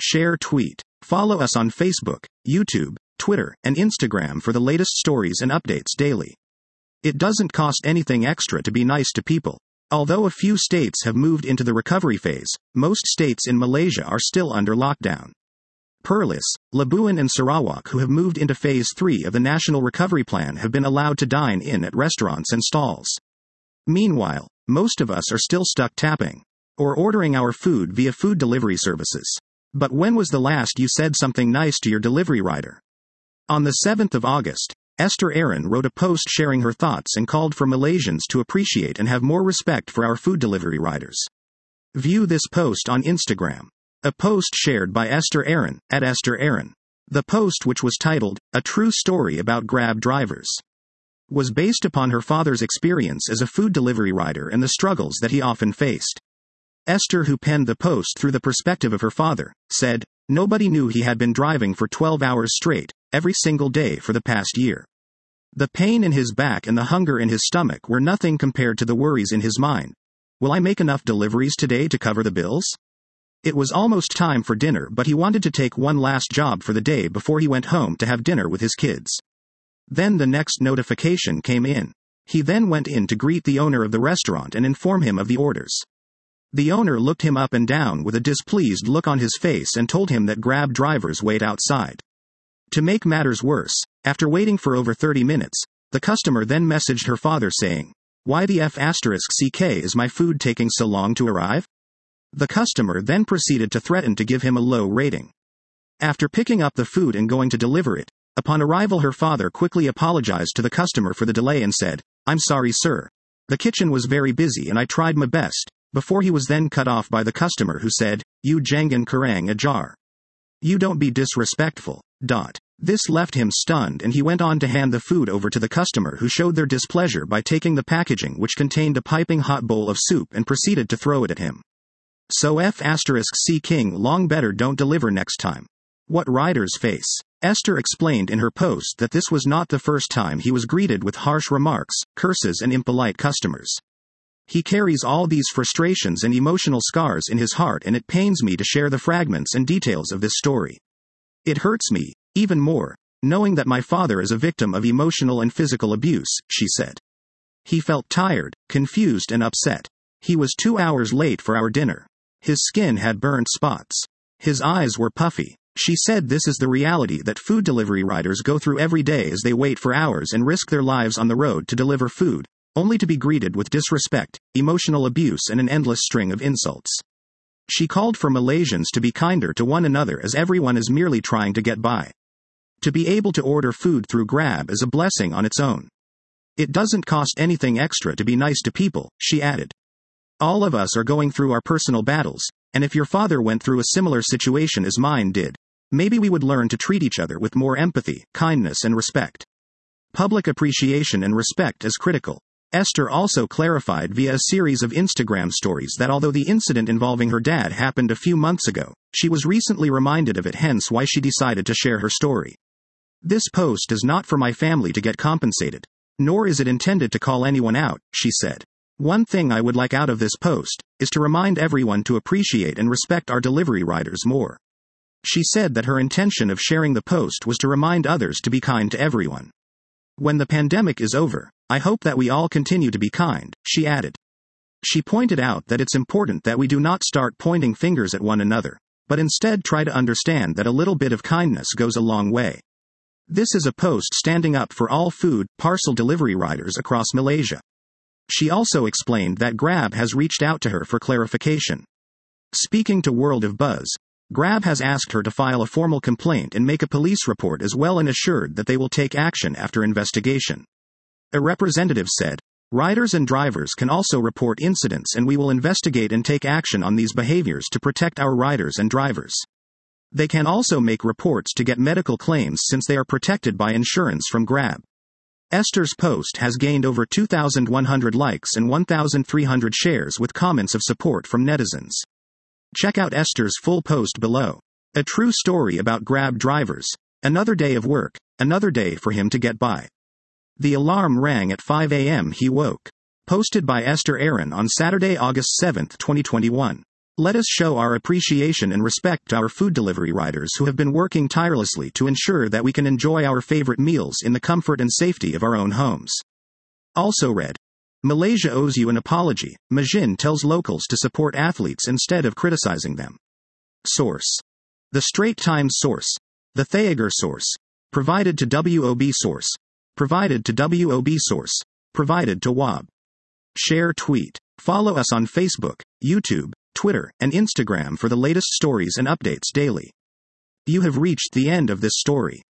share, tweet. Follow us on Facebook, YouTube, Twitter, and Instagram for the latest stories and updates daily. It doesn't cost anything extra to be nice to people. Although a few states have moved into the recovery phase, most states in Malaysia are still under lockdown. Perlis, Labuan and Sarawak, who have moved into Phase 3 of the National Recovery Plan, have been allowed to dine in at restaurants and stalls. Meanwhile, most of us are still stuck tapping or ordering our food via food delivery services. But when was the last you said something nice to your delivery rider? On the 7th of August, Esther Aaron wrote a post sharing her thoughts and called for Malaysians to appreciate and have more respect for our food delivery riders. View this post on Instagram. A post shared by Esther Aaron, at Esther Aaron. The post, which was titled, "A True Story About Grab Drivers," was based upon her father's experience as a food delivery rider and the struggles that he often faced. Esther, who penned the post through the perspective of her father, said, "Nobody knew he had been driving for 12 hours straight, every single day for the past year. The pain in his back and the hunger in his stomach were nothing compared to the worries in his mind. Will I make enough deliveries today to cover the bills?" It was almost time for dinner, but he wanted to take one last job for the day before he went home to have dinner with his kids. Then the next notification came in. He then went in to greet the owner of the restaurant and inform him of the orders. The owner looked him up and down with a displeased look on his face and told him that Grab drivers wait outside. To make matters worse, after waiting for over 30 minutes, the customer then messaged her father saying, "Why the F***ck is my food taking so long to arrive?" The customer then proceeded to threaten to give him a low rating. After picking up the food and going to deliver it, upon arrival her father quickly apologized to the customer for the delay and said, "I'm sorry, sir. The kitchen was very busy and I tried my best," before he was then cut off by the customer, who said, "You jangan kurang ajar. You don't be disrespectful." This left him stunned and he went on to hand the food over to the customer, who showed their displeasure by taking the packaging, which contained a piping hot bowl of soup, and proceeded to throw it at him. So F***C King long better don't deliver next time. What riders face. Esther explained in her post that this was not the first time he was greeted with harsh remarks, curses and impolite customers. He carries all these frustrations and emotional scars in his heart, and it pains me to share the fragments and details of this story. It hurts me, even more, knowing that my father is a victim of emotional and physical abuse, she said. He felt tired, confused and upset. He was 2 hours late for our dinner. His skin had burnt spots. His eyes were puffy. She said this is the reality that food delivery riders go through every day as they wait for hours and risk their lives on the road to deliver food, only to be greeted with disrespect, emotional abuse and an endless string of insults. She called for Malaysians to be kinder to one another, as everyone is merely trying to get by. To be able to order food through Grab is a blessing on its own. It doesn't cost anything extra to be nice to people, she added. All of us are going through our personal battles, and if your father went through a similar situation as mine did, maybe we would learn to treat each other with more empathy, kindness and respect. Public appreciation and respect is critical. Esther also clarified via a series of Instagram stories that although the incident involving her dad happened a few months ago, she was recently reminded of it, hence why she decided to share her story. This post is not for my family to get compensated, nor is it intended to call anyone out, she said. One thing I would like out of this post is to remind everyone to appreciate and respect our delivery riders more. She said that her intention of sharing the post was to remind others to be kind to everyone. When the pandemic is over, I hope that we all continue to be kind, she added. She pointed out that it's important that we do not start pointing fingers at one another, but instead try to understand that a little bit of kindness goes a long way. This is a post standing up for all food, parcel delivery riders across Malaysia. She also explained that Grab has reached out to her for clarification. Speaking to World of Buzz, Grab has asked her to file a formal complaint and make a police report as well, and assured that they will take action after investigation. A representative said, "Riders and drivers can also report incidents and we will investigate and take action on these behaviors to protect our riders and drivers. They can also make reports to get medical claims since they are protected by insurance from Grab." Esther's post has gained over 2,100 likes and 1,300 shares with comments of support from netizens. Check out Esther's full post below. A true story about Grab drivers. Another day of work, another day for him to get by. The alarm rang at 5 a.m. he woke. Posted by Esther Aaron on Saturday, August 7, 2021. Let us show our appreciation and respect to our food delivery riders who have been working tirelessly to ensure that we can enjoy our favorite meals in the comfort and safety of our own homes. Also read. Malaysia owes you an apology. Majin tells locals to support athletes instead of criticizing them. Source. The Straits Times source. The Thayagor source. Provided to WOB source. Provided to WOB source. Provided to WOB. Share tweet. Follow us on Facebook, YouTube, Twitter, and Instagram for the latest stories and updates daily. You have reached the end of this story.